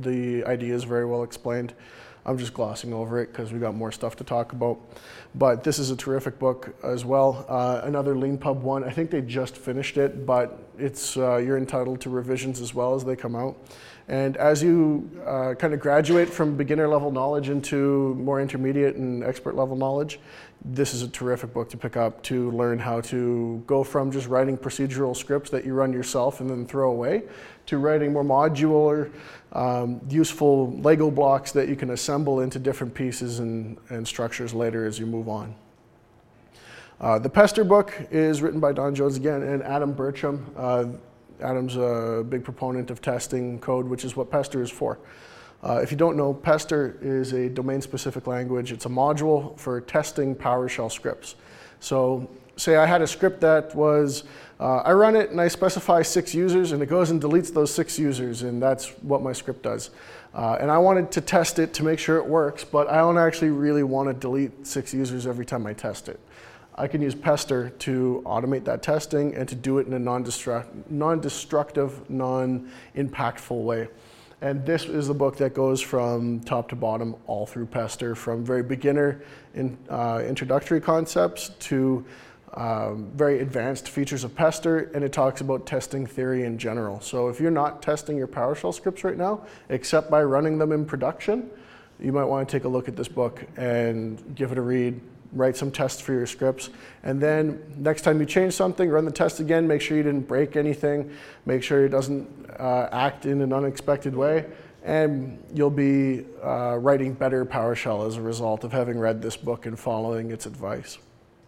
the idea is very well explained. I'm just glossing over it because we got more stuff to talk about. But this is a terrific book as well. Another Leanpub one. I think they just finished it, but it's you're entitled to revisions as well as they come out. And as you kind of graduate from beginner level knowledge into more intermediate and expert level knowledge, this is a terrific book to pick up to learn how to go from just writing procedural scripts that you run yourself and then throw away to writing more modular, useful Lego blocks that you can assemble into different pieces and structures later as you move on. The Pester book is written by Don Jones again and Adam Bertram. Adam's a big proponent of testing code, which is what Pester is for. If you don't know, Pester is a domain-specific language. It's a module for testing PowerShell scripts. So say I had a script that was, I run it and I specify 6 users and it goes and deletes those 6 users, and that's what my script does. And I wanted to test it to make sure it works, but I don't actually really want to delete 6 users every time I test it. I can use Pester to automate that testing and to do it in a non-destructive, non-impactful way. And this is the book that goes from top to bottom all through Pester, from very beginner introductory concepts to very advanced features of Pester, and it talks about testing theory in general. So if you're not testing your PowerShell scripts right now, except by running them in production, you might want to take a look at this book and give it a read, write some tests for your scripts, and then next time you change something, run the test again, make sure you didn't break anything, make sure it doesn't act in an unexpected way, and you'll be writing better PowerShell as a result of having read this book and following its advice.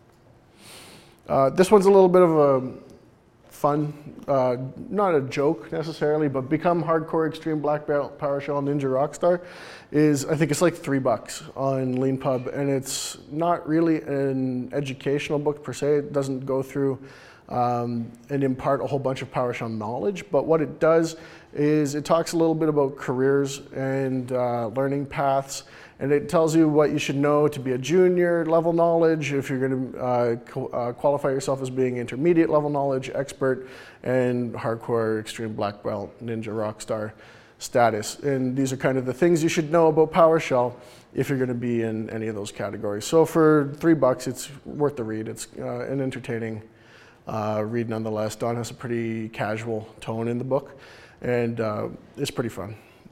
This one's a little bit of a fun, not a joke necessarily, but Become Hardcore Extreme Black Belt PowerShell Ninja Rockstar is, I think it's like $3 on Leanpub, and it's not really an educational book per se. It doesn't go through and impart a whole bunch of PowerShell knowledge, but what it does is it talks a little bit about careers and learning paths, and it tells you what you should know to be a junior level knowledge, if you're going to qualify yourself as being intermediate level knowledge, expert, and hardcore extreme black belt ninja rockstar status. And these are kind of the things you should know about PowerShell if you're going to be in any of those categories. So for $3, it's worth the read. It's an entertaining read nonetheless. Don has a pretty casual tone in the book, and it's pretty fun.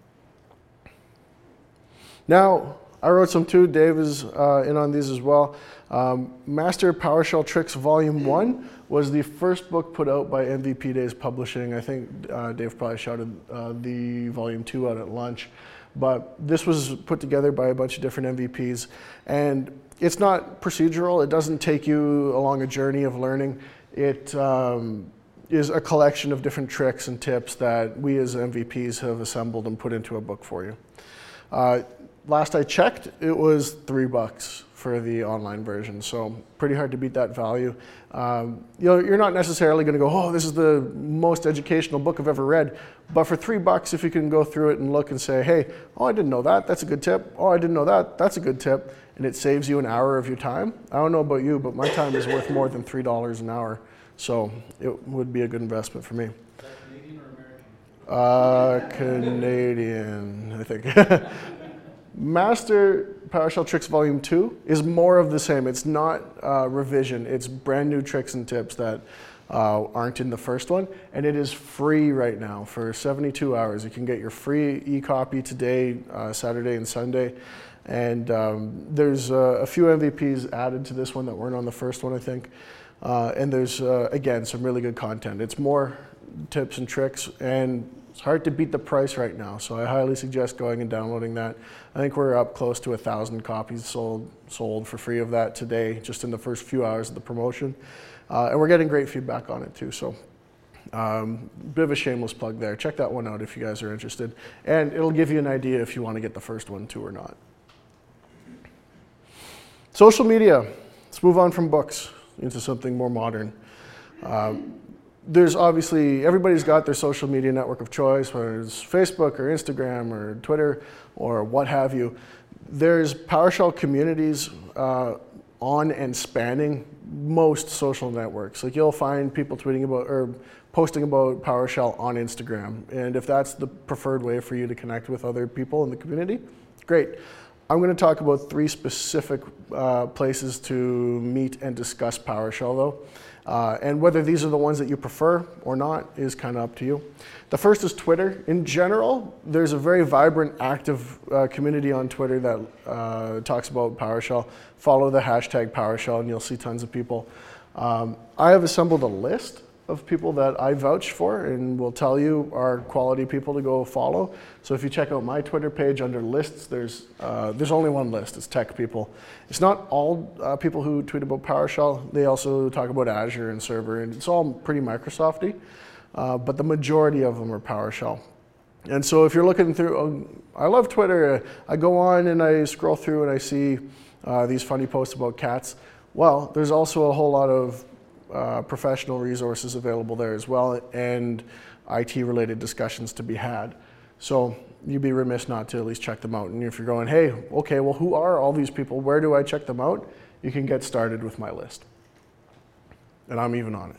Now, I wrote some too. Dave is in on these as well. Master PowerShell Tricks Volume 1 was the first book put out by MVP Days Publishing. I think Dave probably shouted the Volume 2 out at lunch. But this was put together by a bunch of different MVPs. And it's not procedural. It doesn't take you along a journey of learning. It is a collection of different tricks and tips that we as MVPs have assembled and put into a book for you. Last I checked, it was $3 for the online version, so pretty hard to beat that value. You're not necessarily going to go, oh, this is the most educational book I've ever read, but for $3, if you can go through it and look and say, hey, oh, I didn't know that, that's a good tip. Oh, I didn't know that, that's a good tip, and it saves you an hour of your time. I don't know about you, but my time is worth more than $3 an hour, so it would be a good investment for me. Is that Canadian or American? Canadian, I think. Master PowerShell Tricks Volume 2 is more of the same. It's not revision. It's brand new tricks and tips that aren't in the first one. And it is free right now for 72 hours. You can get your free e-copy today, Saturday and Sunday. And there's a few MVPs added to this one that weren't on the first one, I think. And there's, again, some really good content. It's more tips and tricks, and it's hard to beat the price right now, so I highly suggest going and downloading that. I think we're up close to 1,000 copies sold for free of that today, just in the first few hours of the promotion. And we're getting great feedback on it too, so bit of a shameless plug there. Check that one out if you guys are interested. And it'll give you an idea if you want to get the first one too or not. Social media. Let's move on from books into something more modern. There's obviously, everybody's got their social media network of choice, whether it's Facebook or Instagram or Twitter or what have you. There's PowerShell communities on and spanning most social networks. Like you'll find people tweeting about or posting about PowerShell on Instagram. And if that's the preferred way for you to connect with other people in the community, great. I'm going to talk about 3 specific places to meet and discuss PowerShell though. And whether these are the ones that you prefer or not is kind of up to you. The first is Twitter. In general, there's a very vibrant, active community on Twitter that talks about PowerShell. Follow the hashtag PowerShell and you'll see tons of people. I have assembled a list of people that I vouch for and will tell you are quality people to go follow. So if you check out my Twitter page under lists, there's only one list, it's tech people. It's not all people who tweet about PowerShell, they also talk about Azure and server, and it's all pretty Microsoft-y, but the majority of them are PowerShell. And so if you're looking through, I love Twitter, I go on and I scroll through and I see these funny posts about cats. Well, there's also a whole lot of professional resources available there as well, and IT-related discussions to be had. So you'd be remiss not to at least check them out. And if you're going, hey, okay, well, who are all these people? Where do I check them out? You can get started with my list. And I'm even on it.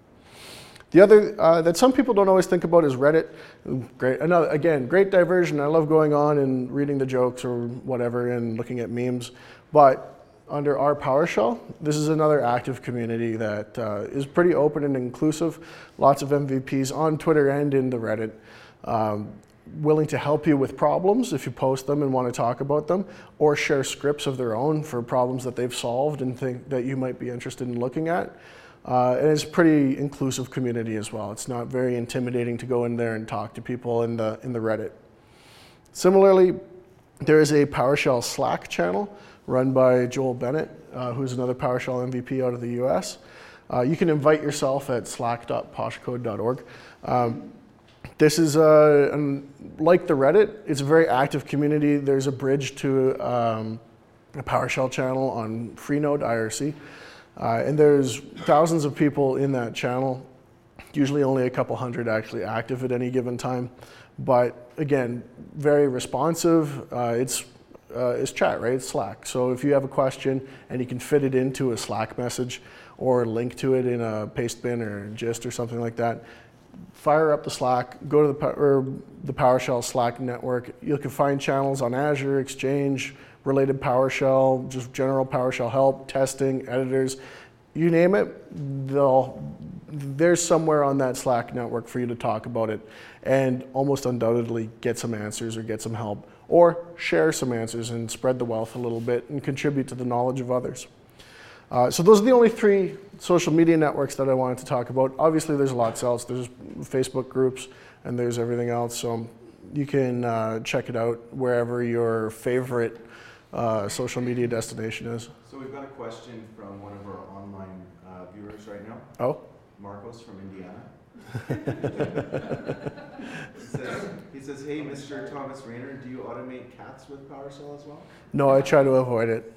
The other that some people don't always think about is Reddit. Great, again, great diversion. I love going on and reading the jokes or whatever and looking at memes. But under our PowerShell, this is another active community that is pretty open and inclusive. Lots of MVPs on Twitter and in the Reddit, willing to help you with problems if you post them and want to talk about them, or share scripts of their own for problems that they've solved and think that you might be interested in looking at. And it's a pretty inclusive community as well. It's not very intimidating to go in there and talk to people in the Reddit. Similarly, there is a PowerShell Slack channel run by Joel Bennett, who's another PowerShell MVP out of the US. You can invite yourself at slack.poshcode.org. This is, like the Reddit, it's a very active community. There's a bridge to a PowerShell channel on Freenode IRC. And there's thousands of people in that channel, usually only a couple hundred actually active at any given time. But again, very responsive. It's chat, right? It's Slack. So if you have a question and you can fit it into a Slack message or link to it in a Pastebin or Gist or something like that, fire up the Slack, go to the PowerShell Slack network. You can find channels on Azure, Exchange, related PowerShell, just general PowerShell help, testing, editors, you name it, there's somewhere on that Slack network for you to talk about it and almost undoubtedly get some answers or get some help, or share some answers and spread the wealth a little bit and contribute to the knowledge of others. So those are the only 3 social media networks that I wanted to talk about. Obviously there's lots else. There's Facebook groups and there's everything else. So you can check it out wherever your favorite social media destination is. So we've got a question from one of our online viewers right now. Oh? Marcos from Indiana. he says, hey, Mr. Thomas Rayner, do you automate cats with PowerShell as well? No, I try to avoid it.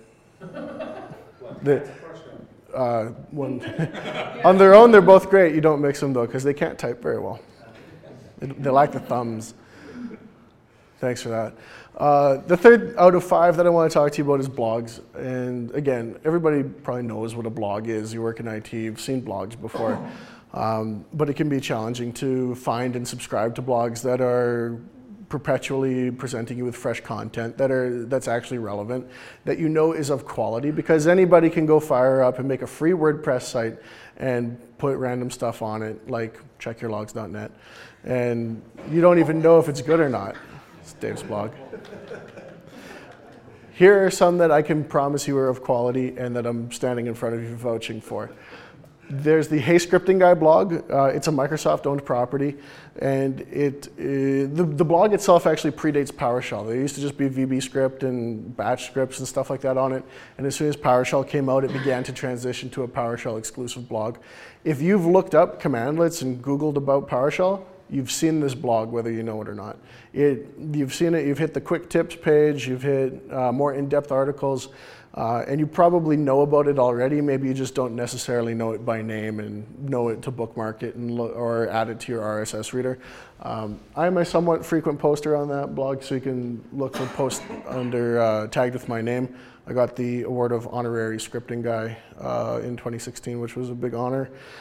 On their own, they're both great. You don't mix them though, because they can't type very well. They like the thumbs. Thanks for that. The third out of 5 that I want to talk to you about is blogs. And again, everybody probably knows what a blog is. You work in IT, you've seen blogs before. But it can be challenging to find and subscribe to blogs that are perpetually presenting you with fresh content that's actually relevant, that you know is of quality, because anybody can go fire up and make a free WordPress site and put random stuff on it, like checkyourlogs.net, and you don't even know if it's good or not. It's Dave's blog. Here are some that I can promise you are of quality and that I'm standing in front of you vouching for. There's the Hey Scripting Guy blog. It's a Microsoft-owned property, and the blog itself actually predates PowerShell. There used to just be VB script and batch scripts and stuff like that on it, and as soon as PowerShell came out, it began to transition to a PowerShell exclusive blog. If you've looked up commandlets and Googled about PowerShell, you've seen this blog, whether you know it or not. You've seen it, you've hit the quick tips page, you've hit more in-depth articles, and you probably know about it already. Maybe you just don't necessarily know it by name and know it to bookmark it and or add it to your RSS reader. I'm a somewhat frequent poster on that blog, so you can look for posts under tagged with my name. I got the award of honorary scripting guy in 2016, which was a big honor.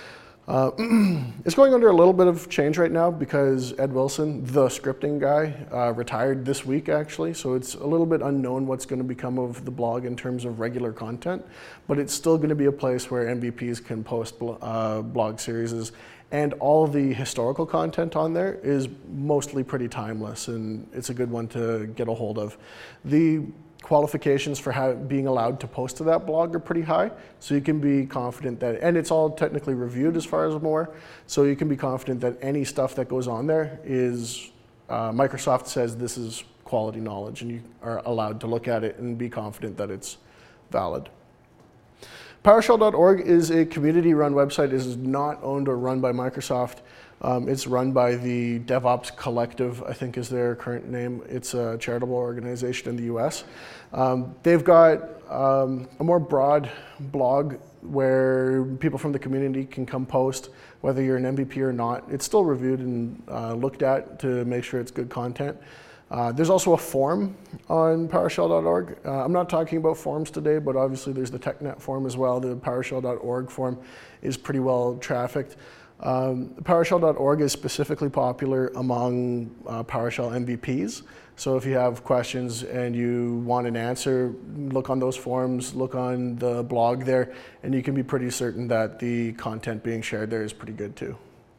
It's going under a little bit of change right now because Ed Wilson, the scripting guy, retired this week actually. So it's a little bit unknown what's going to become of the blog in terms of regular content, but it's still going to be a place where MVPs can post blog series, and all the historical content on there is mostly pretty timeless, and it's a good one to get a hold of. The qualifications for being allowed to post to that blog are pretty high, so you can be confident that, and it's all technically reviewed as far as I'm aware, so you can be confident that any stuff that goes on there is, Microsoft says this is quality knowledge, and you are allowed to look at it and be confident that it's valid. PowerShell.org is a community-run website. It is not owned or run by Microsoft. It's run by the DevOps Collective, I think is their current name. It's a charitable organization in the US. They've got a more broad blog where people from the community can come post, whether you're an MVP or not. It's still reviewed and looked at to make sure it's good content. There's also a forum on PowerShell.org. I'm not talking about forums today, but obviously there's the TechNet forum as well. The PowerShell.org forum is pretty well trafficked. PowerShell.org is specifically popular among PowerShell MVPs. So if you have questions and you want an answer, look on those forums, look on the blog there, and you can be pretty certain that the content being shared there is pretty good too.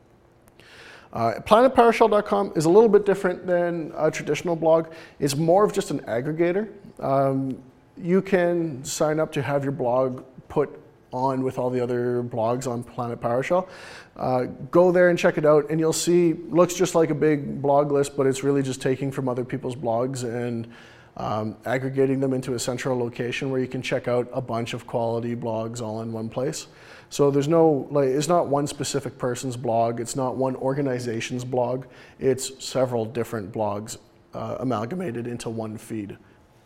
PlanetPowerShell.com is a little bit different than a traditional blog. It's more of just an aggregator. You can sign up to have your blog put on with all the other blogs on Planet PowerShell. Go there and check it out, and you'll see, looks just like a big blog list, but it's really just taking from other people's blogs and aggregating them into a central location where you can check out a bunch of quality blogs all in one place. So there's no, it's not one specific person's blog, it's not one organization's blog, it's several different blogs amalgamated into one feed.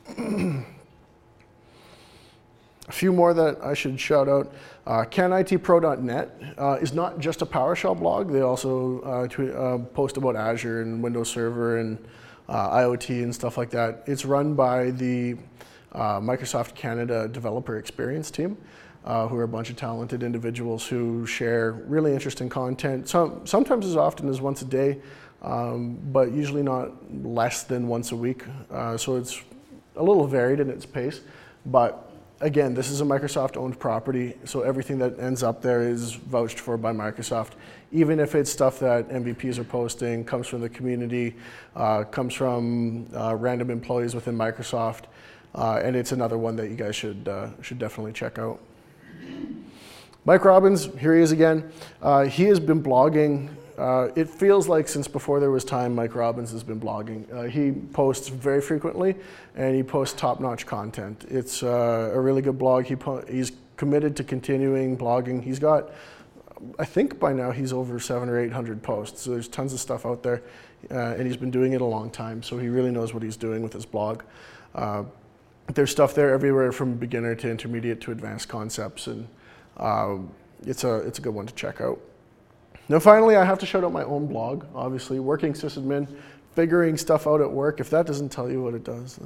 A few more that I should shout out. CanITPro.net is not just a PowerShell blog. They also post about Azure and Windows Server and IoT and stuff like that. It's run by the Microsoft Canada Developer Experience team, who are a bunch of talented individuals who share really interesting content, sometimes as often as once a day, but usually not less than once a week. So it's a little varied in its pace, but again, this is a Microsoft-owned property, so everything that ends up there is vouched for by Microsoft. Even if it's stuff that MVPs are posting, comes from the community, comes from random employees within Microsoft, and it's another one that you guys should definitely check out. Mike Robbins, here he is again. He has been blogging. It feels like since before there was time, Mike Robbins has been blogging. He posts very frequently, and he posts top-notch content. It's a really good blog. He's committed to continuing blogging. He's got, I think by now he's over 700 or 800 posts. So there's tons of stuff out there, and he's been doing it a long time. So he really knows what he's doing with his blog. There's stuff there everywhere from beginner to intermediate to advanced concepts, and it's a good one to check out. Now finally, I have to shout out my own blog, obviously, Working Sysadmin, figuring stuff out at work. If that doesn't tell you what it does.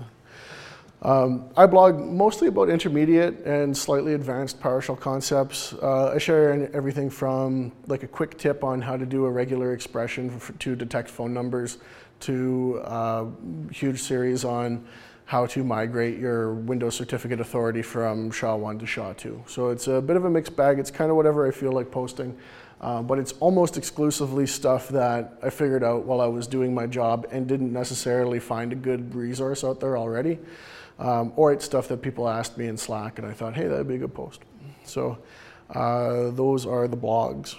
I blog mostly about intermediate and slightly advanced PowerShell concepts. I share everything from like a quick tip on how to do a regular expression to detect phone numbers, to a huge series on how to migrate your Windows Certificate Authority from SHA-1 to SHA-2. So it's a bit of a mixed bag. It's kind of whatever I feel like posting. But it's almost exclusively stuff that I figured out while I was doing my job and didn't necessarily find a good resource out there already. Or it's stuff that people asked me in Slack and I thought, hey, that'd be a good post. So those are the blogs.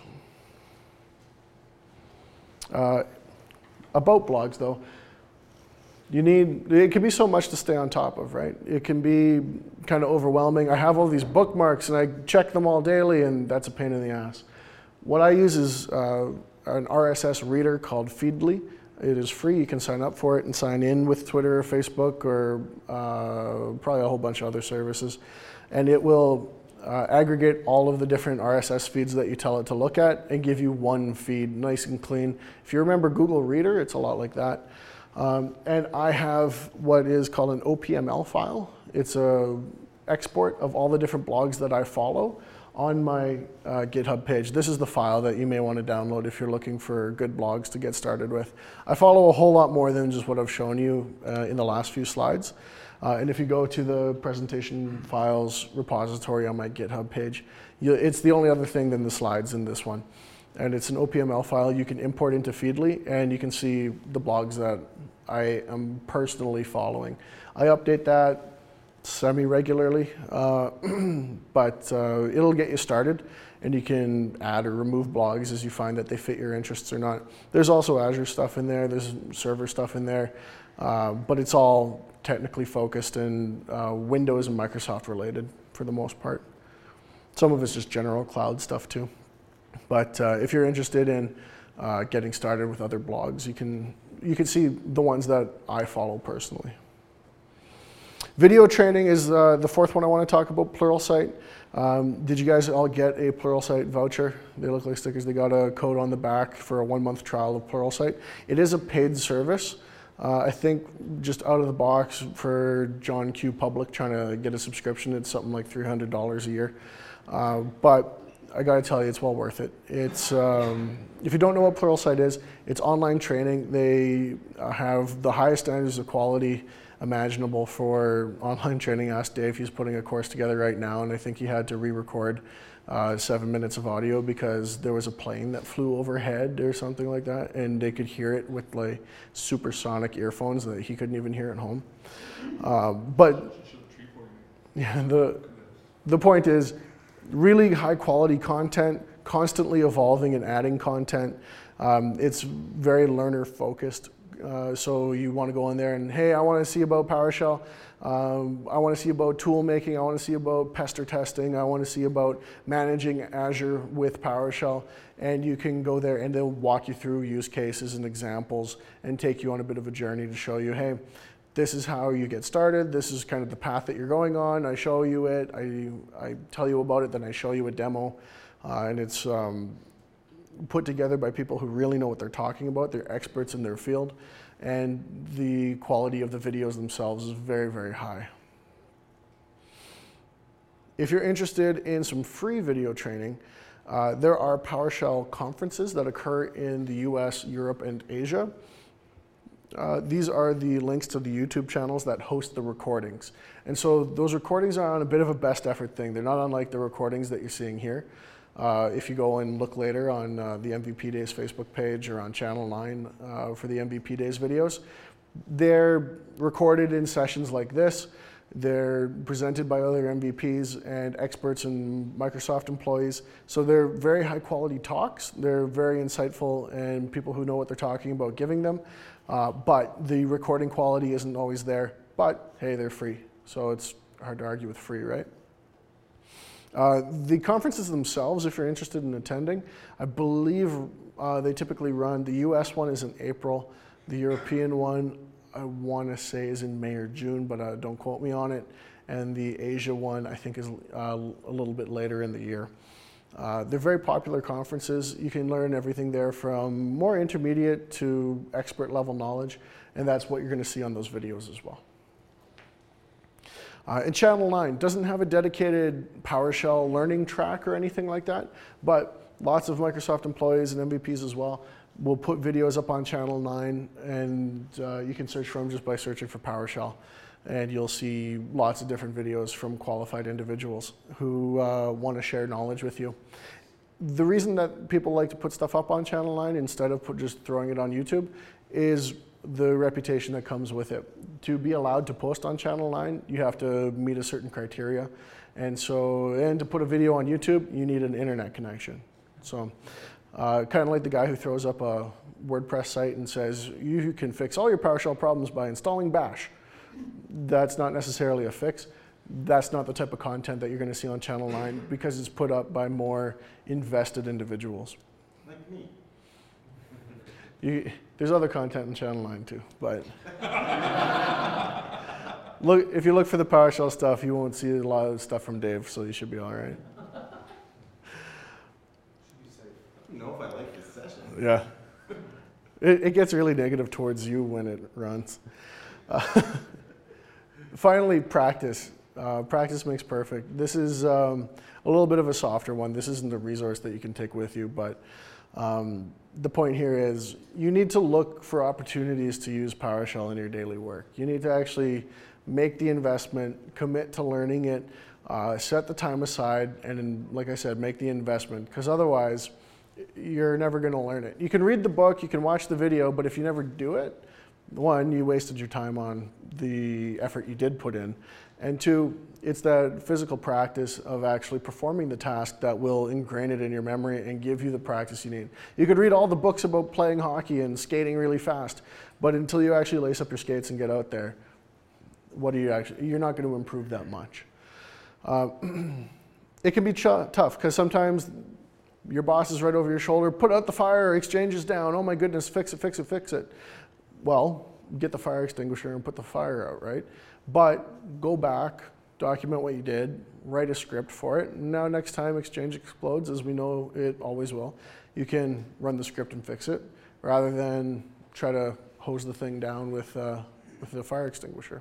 About blogs though, it can be so much to stay on top of, right? It can be kind of overwhelming. I have all these bookmarks and I check them all daily, and that's a pain in the ass. What I use is an RSS reader called Feedly. It is free. You can sign up for it and sign in with Twitter or Facebook or probably a whole bunch of other services. And it will aggregate all of the different RSS feeds that you tell it to look at and give you one feed, nice and clean. If you remember Google Reader, it's a lot like that. And I have what is called an OPML file. It's an export of all the different blogs that I follow on my GitHub page. This is the file that you may want to download if you're looking for good blogs to get started with. I follow a whole lot more than just what I've shown you in the last few slides. And if you go to the presentation files repository on my GitHub page, it's the only other thing than the slides in this one. And it's an OPML file you can import into Feedly, and you can see the blogs that I am personally following. I update that semi-regularly, but it'll get you started, and you can add or remove blogs as you find that they fit your interests or not. There's also Azure stuff in there, there's server stuff in there, but it's all technically focused and Windows and Microsoft related for the most part. Some of it's just general cloud stuff too. But if you're interested in getting started with other blogs, you can see the ones that I follow personally. Video training is the fourth one I want to talk about, Pluralsight. Did you guys all get a Pluralsight voucher? They look like stickers. They got a code on the back for a 1-month trial of Pluralsight. It is a paid service. I think just out of the box for John Q. Public trying to get a subscription, it's something like $300 a year. But I gotta tell you, it's well worth it. It's, if you don't know what Pluralsight is, it's online training. They have the highest standards of quality imaginable for online training. Ask Dave, he's putting a course together right now, and I think he had to re-record 7 minutes of audio because there was a plane that flew overhead or something like that, and they could hear it with like supersonic earphones that he couldn't even hear at home. But yeah, the point is, really high quality content, constantly evolving and adding content. It's very learner focused. So you want to go in there and, hey, I want to see about PowerShell. I want to see about tool making. I want to see about pester testing. I want to see about managing Azure with PowerShell. And you can go there and they'll walk you through use cases and examples and take you on a bit of a journey to show you, hey, this is how you get started. This is kind of the path that you're going on. I show you it. I tell you about it, then I show you a demo. And it's put together by people who really know what they're talking about. They're experts in their field. And the quality of the videos themselves is very, very high. If you're interested in some free video training, there are PowerShell conferences that occur in the US, Europe, and Asia. These are the links to the YouTube channels that host the recordings. And so those recordings are on a bit of a best effort thing. They're not unlike the recordings that you're seeing here. If you go and look later on the MVP Days Facebook page or on Channel 9 for the MVP Days videos, they're recorded in sessions like this. They're presented by other MVPs and experts and Microsoft employees. So they're very high quality talks. They're very insightful and people who know what they're talking about giving them. But the recording quality isn't always there. But hey, they're free. So it's hard to argue with free, right? The conferences themselves, if you're interested in attending, I believe they typically run, the US one is in April. The European one, I want to say is in May or June, but don't quote me on it. And the Asia one, I think is a little bit later in the year. They're very popular conferences. You can learn everything there from more intermediate to expert level knowledge, and that's what you're going to see on those videos as well. And Channel 9 doesn't have a dedicated PowerShell learning track or anything like that, but lots of Microsoft employees and MVPs as well will put videos up on Channel 9, and you can search for them just by searching for PowerShell. And you'll see lots of different videos from qualified individuals who want to share knowledge with you. The reason that people like to put stuff up on Channel 9 instead of just throwing it on YouTube is the reputation that comes with it. To be allowed to post on Channel 9, you have to meet a certain criteria. And to put a video on YouTube, you need an internet connection. So kind of like the guy who throws up a WordPress site and says, you can fix all your PowerShell problems by installing Bash. That's not necessarily a fix. That's not the type of content that you're going to see on Channel 9 because it's put up by more invested individuals. Like me. There's other content in Channel 9 too, but look, if you look for the PowerShell stuff, you won't see a lot of stuff from Dave, so you should be all right. I don't know if I like this session. Yeah. It gets really negative towards you when it runs. Finally, practice. Practice makes perfect. This is a little bit of a softer one. This isn't a resource that you can take with you, but the point here is you need to look for opportunities to use PowerShell in your daily work. You need to actually make the investment, commit to learning it, set the time aside, and like I said, make the investment, because otherwise you're never going to learn it. You can read the book, you can watch the video, but if you never do it, one, you wasted your time on the effort you did put in, and two, it's that physical practice of actually performing the task that will ingrain it in your memory and give you the practice you need. You could read all the books about playing hockey and skating really fast, but until you actually lace up your skates and get out there, you're not going to improve that much. It can be tough because sometimes your boss is right over your shoulder, put out the fire, exchange is down, oh my goodness, fix it, fix it, fix it. Well, get the fire extinguisher and put the fire out, right? But go back, document what you did, write a script for it. And now next time Exchange explodes, as we know it always will, you can run the script and fix it rather than try to hose the thing down with the fire extinguisher.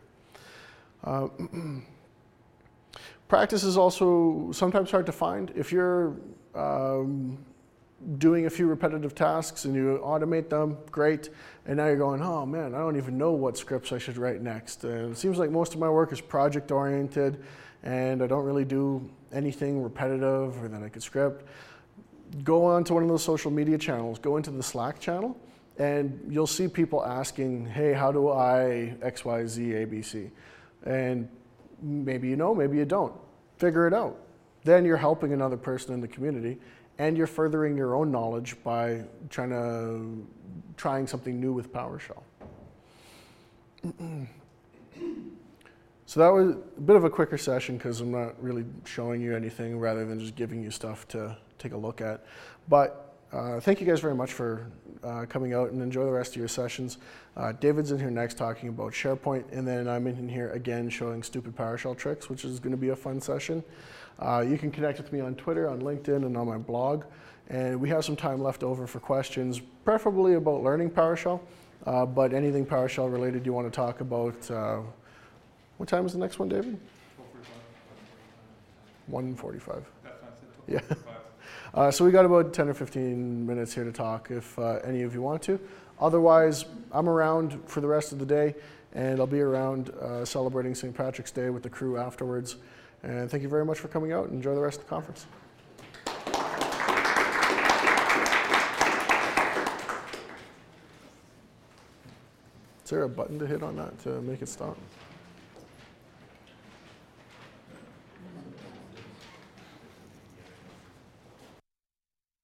Practice is also sometimes hard to find. If you're doing a few repetitive tasks and you automate them, great. And now you're going, oh man, I don't even know what scripts I should write next. It seems like most of my work is project oriented and I don't really do anything repetitive or that I could script. Go on to one of those social media channels, go into the Slack channel, and you'll see people asking, hey, how do I X, Y, Z, A, B, C? And maybe you know, maybe you don't. Figure it out. Then you're helping another person in the community and you're furthering your own knowledge by trying something new with PowerShell. So that was a bit of a quicker session because I'm not really showing you anything rather than just giving you stuff to take a look at. But thank you guys very much for coming out and enjoy the rest of your sessions. David's in here next talking about SharePoint, and then I'm in here again showing stupid PowerShell tricks, which is going to be a fun session. You can connect with me on Twitter, on LinkedIn, and on my blog. And we have some time left over for questions, preferably about learning PowerShell, but anything PowerShell related you want to talk about. What time is the next one, David? 1:45. Yeah. So we got about 10 or 15 minutes here to talk if any of you want to. Otherwise, I'm around for the rest of the day, and I'll be around celebrating St. Patrick's Day with the crew afterwards. And thank you very much for coming out and enjoy the rest of the conference. Is there a button to hit on that to make it stop?